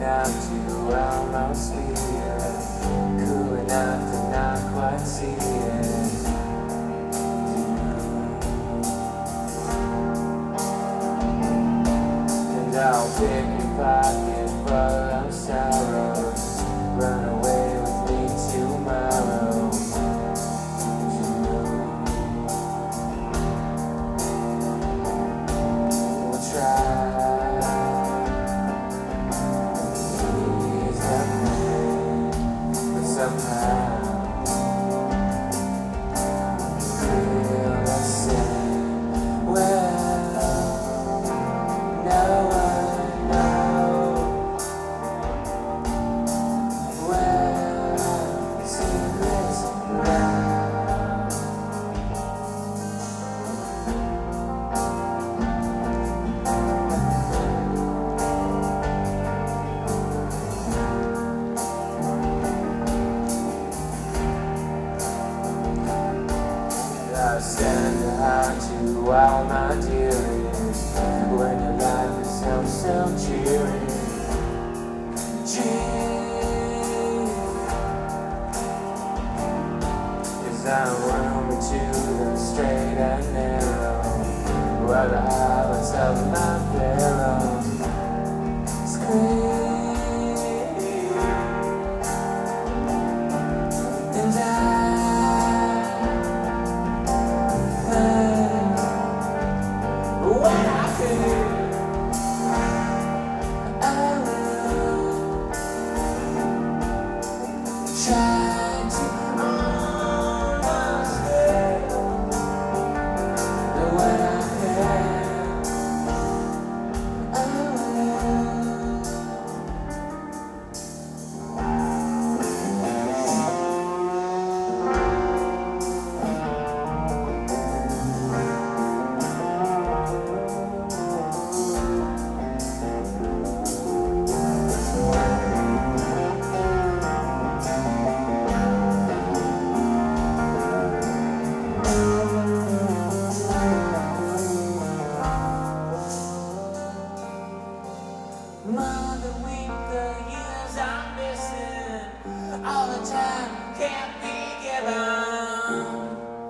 enough to almost feel it, cool enough to not quite see it. And I'll pick your pocket full of sorrows, run away with me tomorrow. We'll try. Somehow feel the same. Well, no one knows. Well, secrets now. I send a heart to all my dearest when your life is so cheery. Cause I'm roaming to the straight and narrow, where the highways of my pharaoh scream. And try to understand that when I can, I Mother weep, the years I'm missing, all the time can't be given.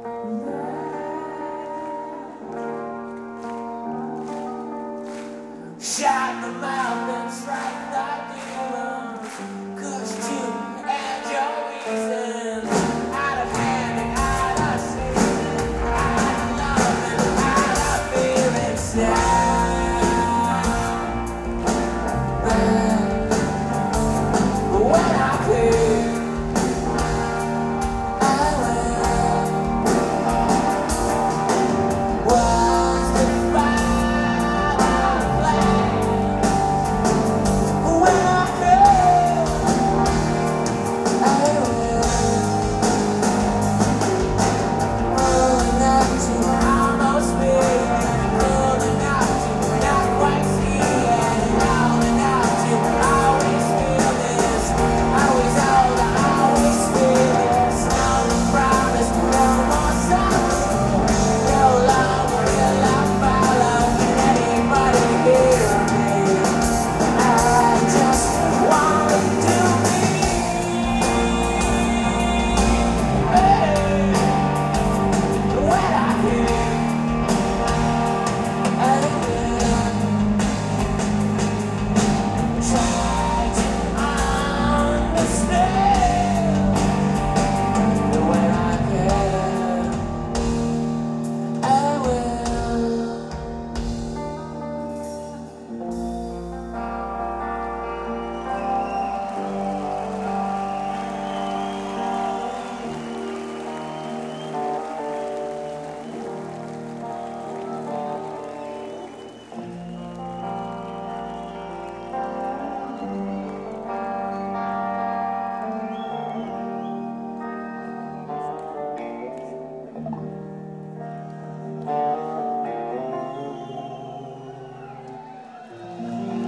Shut my mouth and strike the demons, cursed you and your reason. Out of hand and out of season, out of love and out of fear inside.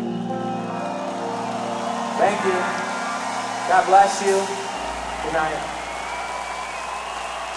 Thank you. God bless you. Good night.